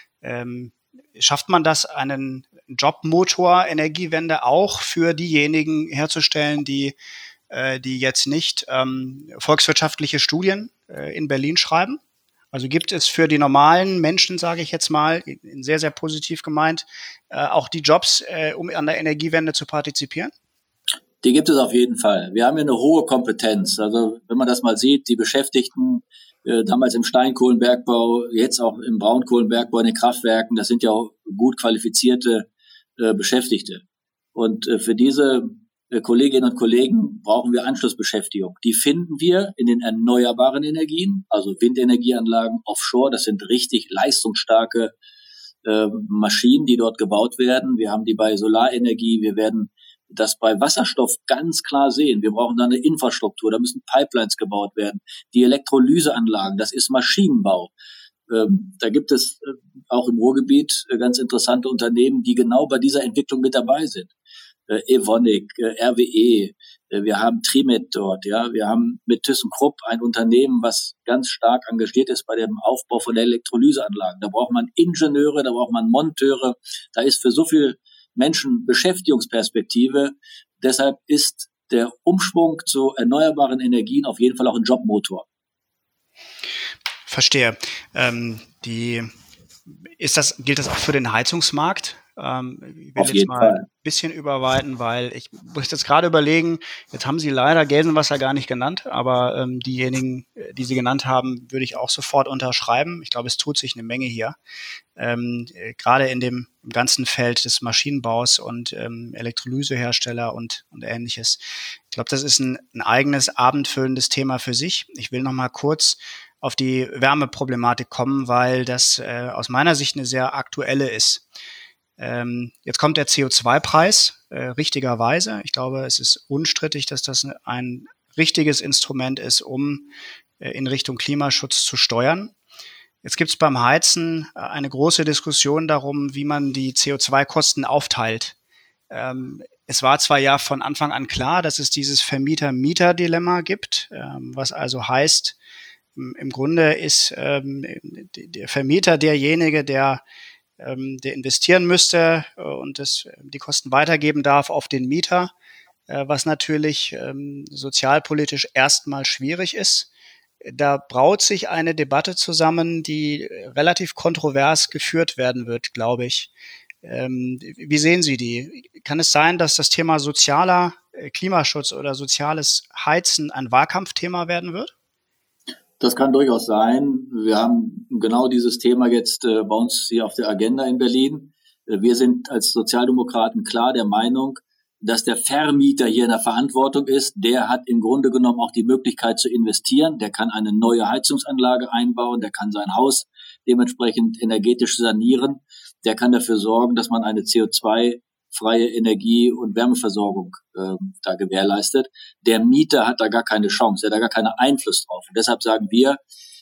Schafft man das, einen Jobmotor Energiewende auch für diejenigen herzustellen, die jetzt nicht volkswirtschaftliche Studien in Berlin schreiben? Also gibt es für die normalen Menschen, sage ich jetzt mal, sehr, sehr positiv gemeint, auch die Jobs, um an der Energiewende zu partizipieren? Die gibt es auf jeden Fall. Wir haben ja eine hohe Kompetenz. Also wenn man das mal sieht, die Beschäftigten damals im Steinkohlenbergbau, jetzt auch im Braunkohlenbergbau in den Kraftwerken, das sind ja auch gut qualifizierte Beschäftigte. Und für diese Kolleginnen und Kollegen brauchen wir Anschlussbeschäftigung. Die finden wir in den erneuerbaren Energien, also Windenergieanlagen, Offshore. Das sind richtig leistungsstarke Maschinen, die dort gebaut werden. Wir haben die bei Solarenergie. Wir werden das bei Wasserstoff ganz klar sehen. Wir brauchen da eine Infrastruktur. Da müssen Pipelines gebaut werden. Die Elektrolyseanlagen, das ist Maschinenbau. Da gibt es auch im Ruhrgebiet ganz interessante Unternehmen, die genau bei dieser Entwicklung mit dabei sind. Evonik, RWE, wir haben Trimet dort, ja, wir haben mit ThyssenKrupp ein Unternehmen, was ganz stark engagiert ist bei dem Aufbau von Elektrolyseanlagen. Da braucht man Ingenieure, da braucht man Monteure, da ist für so viel Menschen Beschäftigungsperspektive. Deshalb ist der Umschwung zu erneuerbaren Energien auf jeden Fall auch ein Jobmotor. Verstehe. Gilt das auch für den Heizungsmarkt? Ich will Auf jetzt jeden mal Fall. ein bisschen überweiten, weil ich muss jetzt gerade überlegen, jetzt haben Sie leider Gelsenwasser gar nicht genannt, aber diejenigen, die Sie genannt haben, würde ich auch sofort unterschreiben. Ich glaube, es tut sich eine Menge hier. Gerade im ganzen Feld des Maschinenbaus und Elektrolysehersteller und Ähnliches. Ich glaube, das ist ein eigenes abendfüllendes Thema für sich. Ich will noch mal kurz auf die Wärmeproblematik kommen, weil das aus meiner Sicht eine sehr aktuelle ist. Jetzt kommt der CO2-Preis, richtigerweise. Ich glaube, es ist unstrittig, dass das ein richtiges Instrument ist, um in Richtung Klimaschutz zu steuern. Jetzt gibt es beim Heizen eine große Diskussion darum, wie man die CO2-Kosten aufteilt. Es war zwar ja von Anfang an klar, dass es dieses Vermieter-Mieter-Dilemma gibt, was also heißt, im Grunde ist der Vermieter derjenige, der investieren müsste und die Kosten weitergeben darf auf den Mieter, was natürlich sozialpolitisch erstmal schwierig ist. Da braut sich eine Debatte zusammen, die relativ kontrovers geführt werden wird, glaube ich. Wie sehen Sie die? Kann es sein, dass das Thema sozialer Klimaschutz oder soziales Heizen ein Wahlkampfthema werden wird? Das kann durchaus sein. Wir haben genau dieses Thema jetzt bei uns hier auf der Agenda in Berlin. Wir sind als Sozialdemokraten klar der Meinung, dass der Vermieter hier in der Verantwortung ist. Der hat im Grunde genommen auch die Möglichkeit zu investieren. Der kann eine neue Heizungsanlage einbauen. Der kann sein Haus dementsprechend energetisch sanieren. Der kann dafür sorgen, dass man eine CO2-freie Energie- und Wärmeversorgung da gewährleistet. Der Mieter hat da gar keine Chance. Der hat da gar keinen Einfluss drauf. Und deshalb sagen wir,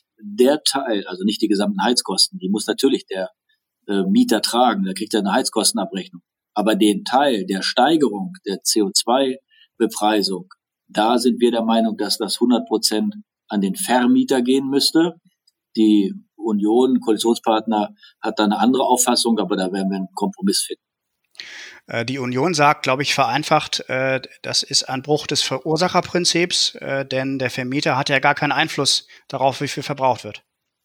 der Teil, also nicht die gesamten Heizkosten, die muss natürlich der Mieter tragen. Da kriegt er eine Heizkostenabrechnung. Aber den Teil der Steigerung der CO2-Bepreisung, da sind wir der Meinung, dass das 100% an den Vermieter gehen müsste. Die Union, Koalitionspartner, hat da eine andere Auffassung, aber da werden wir einen Kompromiss finden. Die Union sagt, glaube ich, vereinfacht, das ist ein Bruch des Verursacherprinzips, denn der Vermieter hat ja gar keinen Einfluss darauf, wie viel verbraucht wird.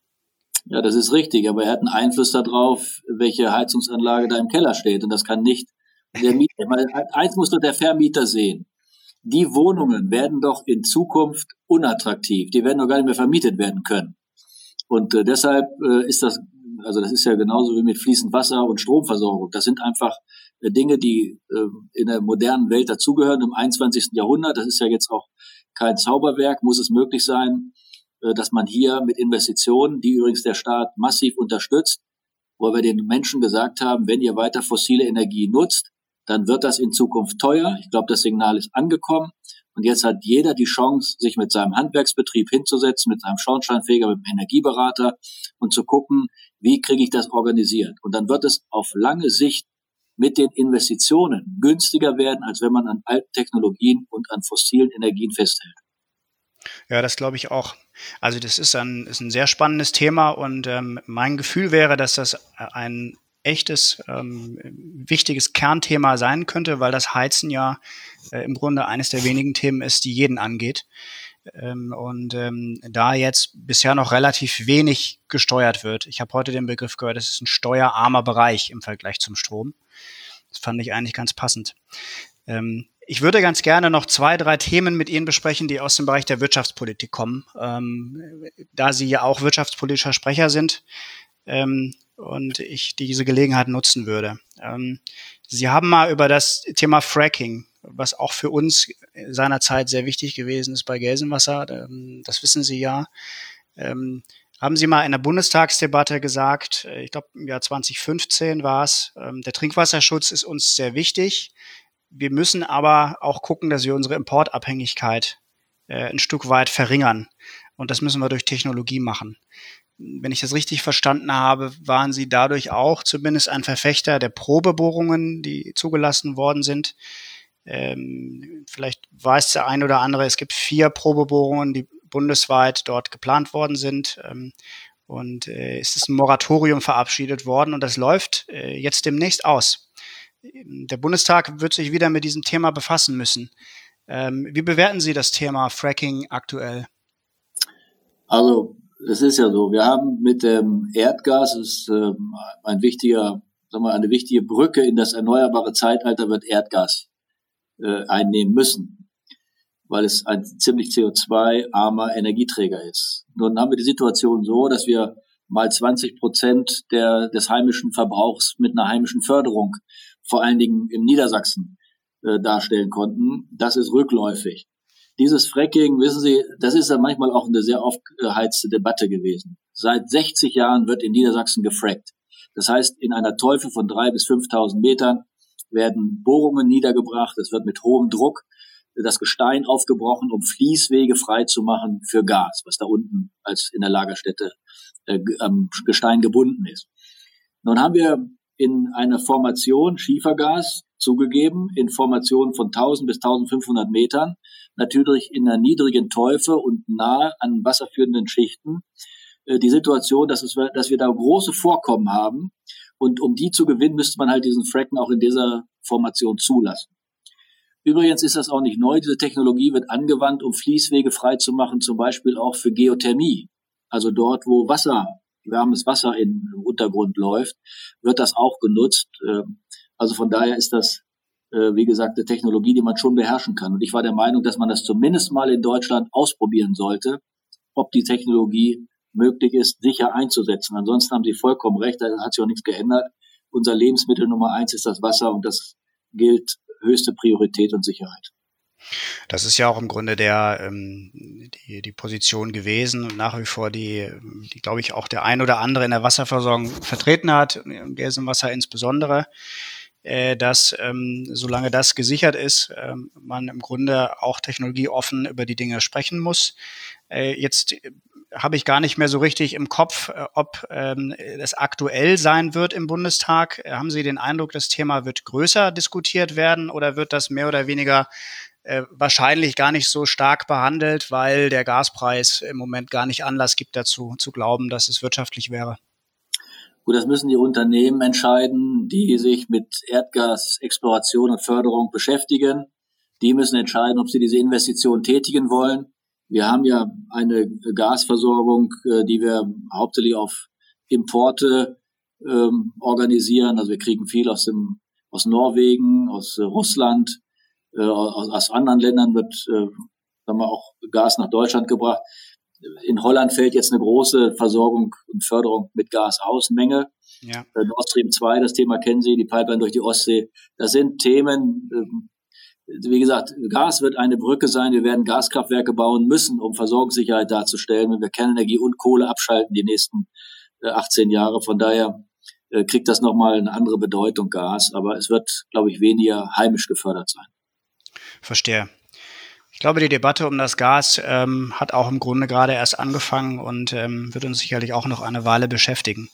Ja, das ist richtig, aber er hat einen Einfluss darauf, welche Heizungsanlage da im Keller steht. Und das kann nicht der Mieter. Eins muss doch der Vermieter sehen. Die Wohnungen werden doch in Zukunft unattraktiv. Die werden doch gar nicht mehr vermietet werden können. Und deshalb ist das ist ja genauso wie mit fließend Wasser und Stromversorgung. Das sind einfach Dinge, die in der modernen Welt dazugehören, im 21. Jahrhundert. Das ist ja jetzt auch kein Zauberwerk, muss es möglich sein, dass man hier mit Investitionen, die übrigens der Staat massiv unterstützt, wo wir den Menschen gesagt haben, wenn ihr weiter fossile Energie nutzt, dann wird das in Zukunft teuer. Ich glaube, das Signal ist angekommen. Und jetzt hat jeder die Chance, sich mit seinem Handwerksbetrieb hinzusetzen, mit seinem Schornsteinfeger, mit dem Energieberater und zu gucken, wie kriege ich das organisiert. Und dann wird es auf lange Sicht mit den Investitionen günstiger werden, als wenn man an alten Technologien und an fossilen Energien festhält. Ja, das glaube ich auch. Also das ist ein sehr spannendes Thema und mein Gefühl wäre, dass das ein echtes, wichtiges Kernthema sein könnte, weil das Heizen ja im Grunde eines der wenigen Themen ist, die jeden angeht. Da jetzt bisher noch relativ wenig gesteuert wird. Ich habe heute den Begriff gehört, es ist ein steuerarmer Bereich im Vergleich zum Strom. Das fand ich eigentlich ganz passend. Ich würde ganz gerne noch 2, 3 Themen mit Ihnen besprechen, die aus dem Bereich der Wirtschaftspolitik kommen, da Sie ja auch wirtschaftspolitischer Sprecher sind und ich diese Gelegenheit nutzen würde. Sie haben mal über das Thema Fracking, was auch für uns seinerzeit sehr wichtig gewesen ist bei Gelsenwasser, das wissen Sie ja, haben Sie mal in der Bundestagsdebatte gesagt, ich glaube im Jahr 2015 war es, der Trinkwasserschutz ist uns sehr wichtig. Wir müssen aber auch gucken, dass wir unsere Importabhängigkeit ein Stück weit verringern. Und das müssen wir durch Technologie machen. Wenn ich das richtig verstanden habe, waren Sie dadurch auch zumindest ein Verfechter der Probebohrungen, die zugelassen worden sind. Vielleicht weiß der ein oder andere, es gibt 4 Probebohrungen, die bundesweit dort geplant worden sind. Es ist ein Moratorium verabschiedet worden und das läuft jetzt demnächst aus. Der Bundestag wird sich wieder mit diesem Thema befassen müssen. Wie bewerten Sie das Thema Fracking aktuell? Also Es ist ja so, wir haben mit dem Erdgas, ist eine wichtige Brücke in das erneuerbare Zeitalter, wird Erdgas einnehmen müssen, weil es ein ziemlich CO2-armer Energieträger ist. Nun haben wir die Situation so, dass wir mal 20% des heimischen Verbrauchs mit einer heimischen Förderung, vor allen Dingen im Niedersachsen, darstellen konnten. Das ist rückläufig. Dieses Fracking, wissen Sie, das ist ja manchmal auch eine sehr aufgeheizte Debatte gewesen. Seit 60 Jahren wird in Niedersachsen gefrackt. Das heißt, in einer Tiefe von 3.000 bis 5.000 Metern werden Bohrungen niedergebracht. Es wird mit hohem Druck das Gestein aufgebrochen, um Fließwege frei zu machen für Gas, was da unten als in der Lagerstätte am Gestein gebunden ist. Nun haben wir in einer Formation Schiefergas zugegeben, in Formationen von 1.000 bis 1.500 Metern, natürlich in einer niedrigen Tiefe und nahe an wasserführenden Schichten, die Situation, dass wir da große Vorkommen haben. Und um die zu gewinnen, müsste man halt diesen Fracken auch in dieser Formation zulassen. Übrigens ist das auch nicht neu. Diese Technologie wird angewandt, um Fließwege frei zu machen, zum Beispiel auch für Geothermie. Also dort, wo warmes Wasser im Untergrund läuft, wird das auch genutzt. Also von daher ist das, wie gesagt, eine Technologie, die man schon beherrschen kann. Und ich war der Meinung, dass man das zumindest mal in Deutschland ausprobieren sollte, ob die Technologie möglich ist, sicher einzusetzen. Ansonsten haben Sie vollkommen recht, da hat sich auch nichts geändert. Unser Lebensmittel Nummer 1 ist das Wasser und das gilt höchste Priorität und Sicherheit. Das ist ja auch im Grunde die Position gewesen und nach wie vor die glaube ich, auch der ein oder andere in der Wasserversorgung vertreten hat, im Gelsenwasser insbesondere, dass solange das gesichert ist, man im Grunde auch technologieoffen über die Dinge sprechen muss. Jetzt habe ich gar nicht mehr so richtig im Kopf, ob es aktuell sein wird im Bundestag. Haben Sie den Eindruck, das Thema wird größer diskutiert werden oder wird das mehr oder weniger wahrscheinlich gar nicht so stark behandelt, weil der Gaspreis im Moment gar nicht Anlass gibt dazu, zu glauben, dass es wirtschaftlich wäre? Gut, das müssen die Unternehmen entscheiden, die sich mit Erdgasexploration und Förderung beschäftigen. Die müssen entscheiden, ob sie diese Investition tätigen wollen. Wir haben ja eine Gasversorgung, die wir hauptsächlich auf Importe organisieren. Also wir kriegen viel aus Norwegen, aus Russland, aus anderen Ländern wird auch Gas nach Deutschland gebracht. In Holland fällt jetzt eine große Versorgung und Förderung mit Gas aus, Menge. Ja. Nord Stream 2, das Thema kennen Sie, die Pipeline durch die Ostsee. Das sind Themen, wie gesagt, Gas wird eine Brücke sein. Wir werden Gaskraftwerke bauen müssen, um Versorgungssicherheit darzustellen, wenn wir Kernenergie und Kohle abschalten die nächsten 18 Jahre. Von daher kriegt das nochmal eine andere Bedeutung, Gas. Aber es wird, glaube ich, weniger heimisch gefördert sein. Verstehe. Ich glaube, die Debatte um das Gas hat auch im Grunde gerade erst angefangen und wird uns sicherlich auch noch eine Weile beschäftigen.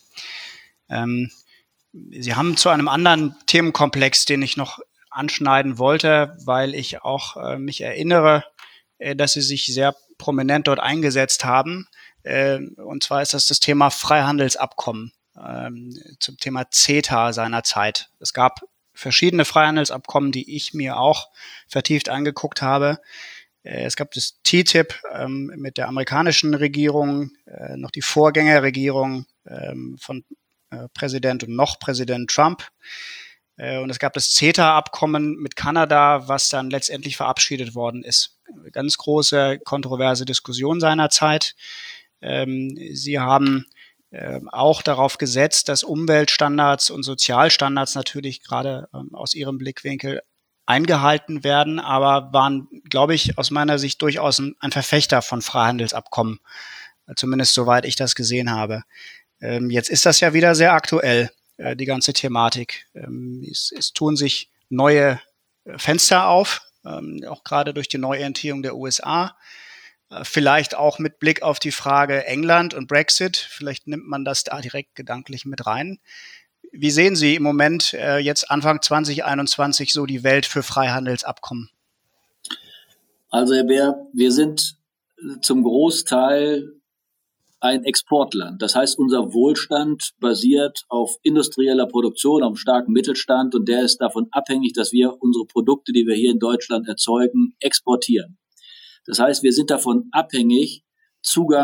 Sie haben zu einem anderen Themenkomplex, den ich noch anschneiden wollte, weil ich auch mich erinnere, dass Sie sich sehr prominent dort eingesetzt haben. Und zwar ist das Thema Freihandelsabkommen zum Thema CETA seinerzeit. Es gab verschiedene Freihandelsabkommen, die ich mir auch vertieft angeguckt habe. Es gab das TTIP mit der amerikanischen Regierung, noch die Vorgängerregierung von Präsident und noch Präsident Trump. Und es gab das CETA-Abkommen mit Kanada, was dann letztendlich verabschiedet worden ist. Ganz große, kontroverse Diskussion seinerzeit. Sie haben auch darauf gesetzt, dass Umweltstandards und Sozialstandards natürlich gerade aus Ihrem Blickwinkel eingehalten werden, aber waren, glaube ich, aus meiner Sicht durchaus ein Verfechter von Freihandelsabkommen, zumindest soweit ich das gesehen habe. Jetzt ist das ja wieder sehr aktuell, die ganze Thematik. Es tun sich neue Fenster auf, auch gerade durch die Neuorientierung der USA. Vielleicht auch mit Blick auf die Frage England und Brexit. Vielleicht nimmt man das da direkt gedanklich mit rein. Wie sehen Sie im Moment jetzt Anfang 2021 so die Welt für Freihandelsabkommen? Also Herr Bär, wir sind zum Großteil ein Exportland. Das heißt, unser Wohlstand basiert auf industrieller Produktion, auf starken Mittelstand und der ist davon abhängig, dass wir unsere Produkte, die wir hier in Deutschland erzeugen, exportieren. Das heißt, wir sind davon abhängig, Zugang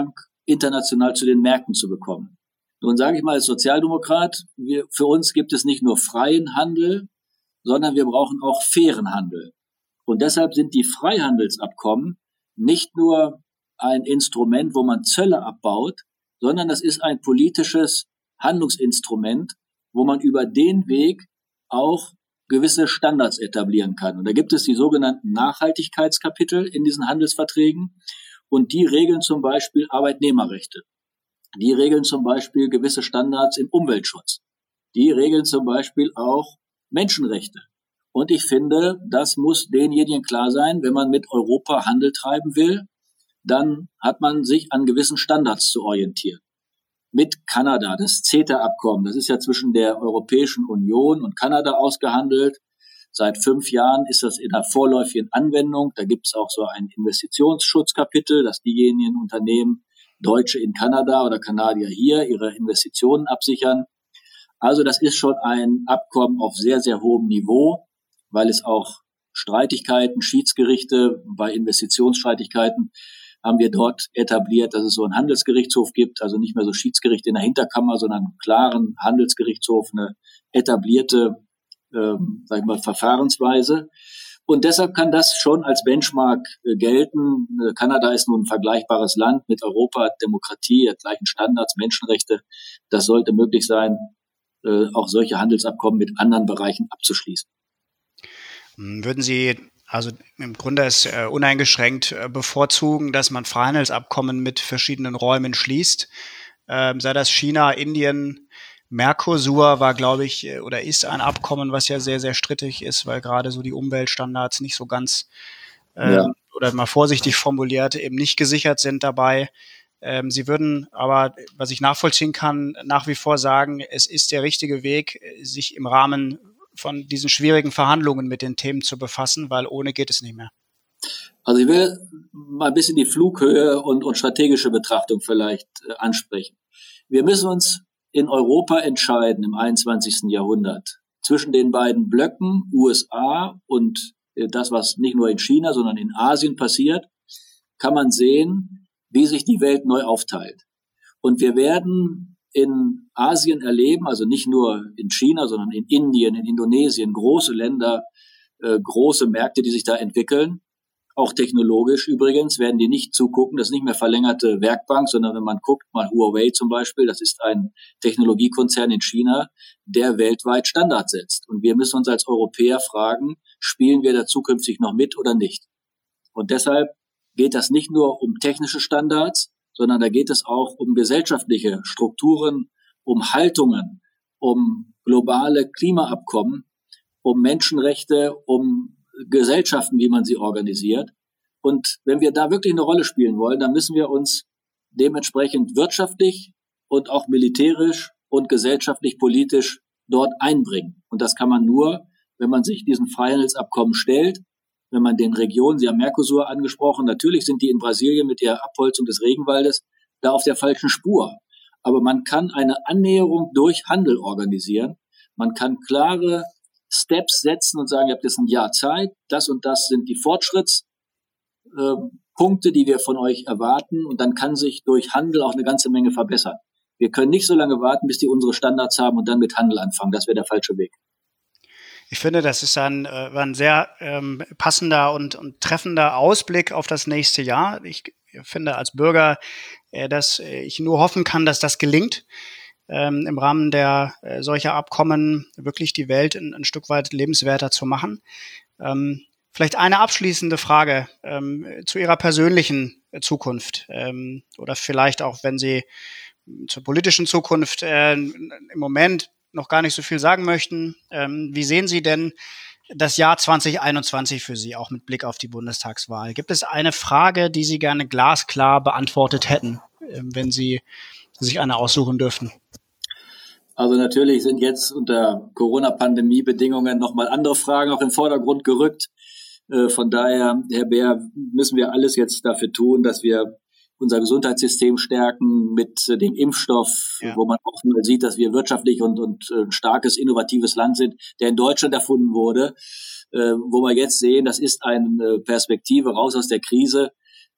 international zu den Märkten zu bekommen. Nun sage ich mal als Sozialdemokrat, für uns gibt es nicht nur freien Handel, sondern wir brauchen auch fairen Handel. Und deshalb sind die Freihandelsabkommen nicht nur ein Instrument, wo man Zölle abbaut, sondern das ist ein politisches Handlungsinstrument, wo man über den Weg auch gewisse Standards etablieren kann. Und da gibt es die sogenannten Nachhaltigkeitskapitel in diesen Handelsverträgen und die regeln zum Beispiel Arbeitnehmerrechte. Die regeln zum Beispiel gewisse Standards im Umweltschutz. Die regeln zum Beispiel auch Menschenrechte. Und ich finde, das muss denjenigen klar sein, wenn man mit Europa Handel treiben will, dann hat man sich an gewissen Standards zu orientieren. Mit Kanada, das CETA-Abkommen, das ist ja zwischen der Europäischen Union und Kanada ausgehandelt. Seit 5 Jahren ist das in der vorläufigen Anwendung. Da gibt es auch so ein Investitionsschutzkapitel, dass diejenigen Unternehmen, Deutsche in Kanada oder Kanadier hier, ihre Investitionen absichern. Also das ist schon ein Abkommen auf sehr, sehr hohem Niveau, weil es auch Streitigkeiten, Schiedsgerichte bei Investitionsstreitigkeiten haben wir dort etabliert, dass es so einen Handelsgerichtshof gibt, also nicht mehr so Schiedsgericht in der Hinterkammer, sondern einen klaren Handelsgerichtshof, eine etablierte, Verfahrensweise. Und deshalb kann das schon als Benchmark gelten. Kanada ist nun ein vergleichbares Land mit Europa, hat Demokratie, hat gleichen Standards, Menschenrechte. Das sollte möglich sein, auch solche Handelsabkommen mit anderen Bereichen abzuschließen. Würden Sie also im Grunde es uneingeschränkt bevorzugen, dass man Freihandelsabkommen mit verschiedenen Räumen schließt? Sei das China, Indien, Mercosur war, glaube ich, oder ist ein Abkommen, was ja sehr, sehr strittig ist, weil gerade so die Umweltstandards nicht so ganz, oder mal vorsichtig formuliert, eben nicht gesichert sind dabei. Sie würden aber, was ich nachvollziehen kann, nach wie vor sagen, es ist der richtige Weg, sich im Rahmen von diesen schwierigen Verhandlungen mit den Themen zu befassen, weil ohne geht es nicht mehr. Also ich will mal ein bisschen die Flughöhe und strategische Betrachtung vielleicht ansprechen. Wir müssen uns in Europa entscheiden im 21. Jahrhundert zwischen den beiden Blöcken USA und das, was nicht nur in China, sondern in Asien passiert, kann man sehen, wie sich die Welt neu aufteilt. Und wir werden in Asien erleben, also nicht nur in China, sondern in Indien, in Indonesien, große Länder, große Märkte, die sich da entwickeln. Auch technologisch übrigens werden die nicht zugucken. Das ist nicht mehr verlängerte Werkbank, sondern wenn man guckt, mal Huawei zum Beispiel, das ist ein Technologiekonzern in China, der weltweit Standards setzt. Und wir müssen uns als Europäer fragen, spielen wir da zukünftig noch mit oder nicht? Und deshalb geht das nicht nur um technische Standards, sondern da geht es auch um gesellschaftliche Strukturen, um Haltungen, um globale Klimaabkommen, um Menschenrechte, um Gesellschaften, wie man sie organisiert. Und wenn wir da wirklich eine Rolle spielen wollen, dann müssen wir uns dementsprechend wirtschaftlich und auch militärisch und gesellschaftlich, politisch dort einbringen. Und das kann man nur, wenn man sich diesen Freihandelsabkommen stellt, wenn man den Regionen, Sie haben Mercosur angesprochen, natürlich sind die in Brasilien mit der Abholzung des Regenwaldes da auf der falschen Spur. Aber man kann eine Annäherung durch Handel organisieren. Man kann klare Steps setzen und sagen, ihr habt jetzt ein Jahr Zeit, das und das sind die Fortschrittspunkte, die wir von euch erwarten, und dann kann sich durch Handel auch eine ganze Menge verbessern. Wir können nicht so lange warten, bis die unsere Standards haben und dann mit Handel anfangen. Das wäre der falsche Weg. Ich finde, das ist ein sehr passender und treffender Ausblick auf das nächste Jahr. Ich finde als Bürger, dass ich nur hoffen kann, dass das gelingt, im Rahmen der solcher Abkommen wirklich die Welt ein Stück weit lebenswerter zu machen. Vielleicht eine abschließende Frage zu Ihrer persönlichen Zukunft oder vielleicht auch, wenn Sie zur politischen Zukunft im Moment noch gar nicht so viel sagen möchten. Wie sehen Sie denn das Jahr 2021 für Sie, auch mit Blick auf die Bundestagswahl? Gibt es eine Frage, die Sie gerne glasklar beantwortet hätten, wenn Sie sich eine aussuchen dürften? Also natürlich sind jetzt unter Corona-Pandemie-Bedingungen nochmal andere Fragen auch im Vordergrund gerückt. Von daher, Herr Beer, müssen wir alles jetzt dafür tun, dass wir unser Gesundheitssystem stärken mit dem Impfstoff, wo man auch mal sieht, dass wir wirtschaftlich und ein starkes, innovatives Land sind, der in Deutschland erfunden wurde, wo wir jetzt sehen, das ist eine Perspektive raus aus der Krise.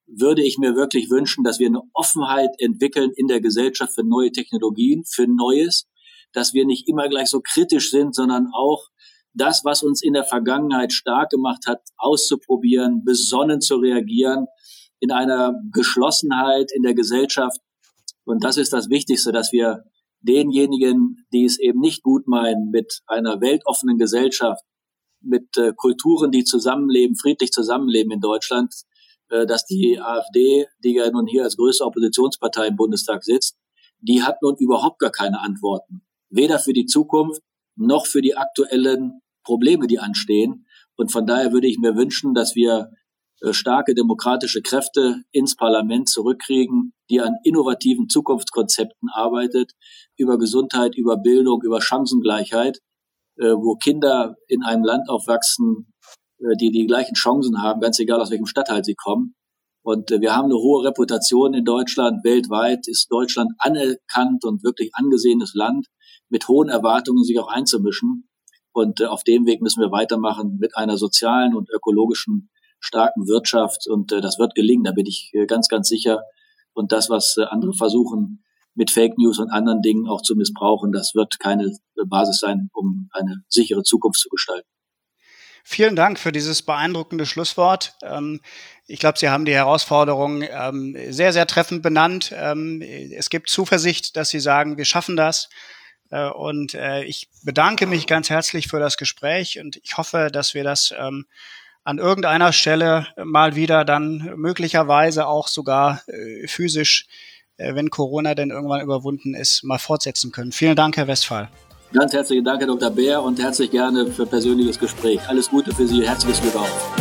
würde ich mir wirklich wünschen, dass wir eine Offenheit entwickeln in der Gesellschaft für neue Technologien, für Neues, dass wir nicht immer gleich so kritisch sind, sondern auch das, was uns in der Vergangenheit stark gemacht hat, auszuprobieren, besonnen zu reagieren, in einer Geschlossenheit in der Gesellschaft. Und das ist das Wichtigste, dass wir denjenigen, die es eben nicht gut meinen, mit einer weltoffenen Gesellschaft, mit Kulturen, die zusammenleben, friedlich zusammenleben in Deutschland, dass die AfD, die ja nun hier als größte Oppositionspartei im Bundestag sitzt, die hat nun überhaupt gar keine Antworten. Weder für die Zukunft noch für die aktuellen Probleme, die anstehen. Und von daher würde ich mir wünschen, dass wir starke demokratische Kräfte ins Parlament zurückkriegen, die an innovativen Zukunftskonzepten arbeitet, über Gesundheit, über Bildung, über Chancengleichheit, wo Kinder in einem Land aufwachsen, die die gleichen Chancen haben, ganz egal aus welchem Stadtteil sie kommen. Und wir haben eine hohe Reputation in Deutschland. Weltweit ist Deutschland anerkannt und wirklich angesehenes Land mit hohen Erwartungen, sich auch einzumischen. Und auf dem Weg müssen wir weitermachen mit einer sozialen und ökologischen starken Wirtschaft. Und das wird gelingen, da bin ich ganz, ganz sicher. Und das, was andere versuchen, mit Fake News und anderen Dingen auch zu missbrauchen, das wird keine Basis sein, um eine sichere Zukunft zu gestalten. Vielen Dank für dieses beeindruckende Schlusswort. Ich glaube, Sie haben die Herausforderung sehr, sehr treffend benannt. Es gibt Zuversicht, dass Sie sagen, wir schaffen das. Und ich bedanke mich ganz herzlich für das Gespräch und ich hoffe, dass wir das an irgendeiner Stelle mal wieder dann möglicherweise auch sogar physisch, wenn Corona denn irgendwann überwunden ist, mal fortsetzen können. Vielen Dank, Herr Westphal. Ganz herzlichen Dank, Herr Dr. Beer, und herzlich gerne für persönliches Gespräch. Alles Gute für Sie, herzliches Glück auf.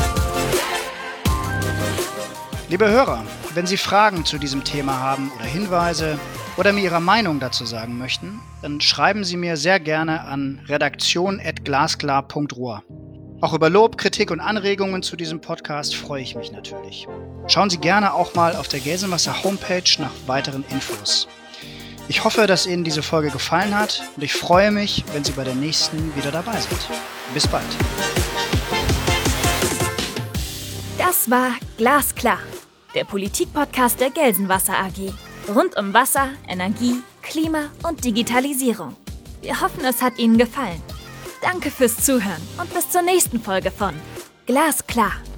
Liebe Hörer, wenn Sie Fragen zu diesem Thema haben oder Hinweise oder mir Ihre Meinung dazu sagen möchten, dann schreiben Sie mir sehr gerne an redaktion@glasklar.ruhr. Auch über Lob, Kritik und Anregungen zu diesem Podcast freue ich mich natürlich. Schauen Sie gerne auch mal auf der Gelsenwasser Homepage nach weiteren Infos. Ich hoffe, dass Ihnen diese Folge gefallen hat und ich freue mich, wenn Sie bei der nächsten wieder dabei sind. Bis bald. Das war Glasklar, der Politik-Podcast der Gelsenwasser AG. Rund um Wasser, Energie, Klima und Digitalisierung. Wir hoffen, es hat Ihnen gefallen. Danke fürs Zuhören und bis zur nächsten Folge von Glasklar.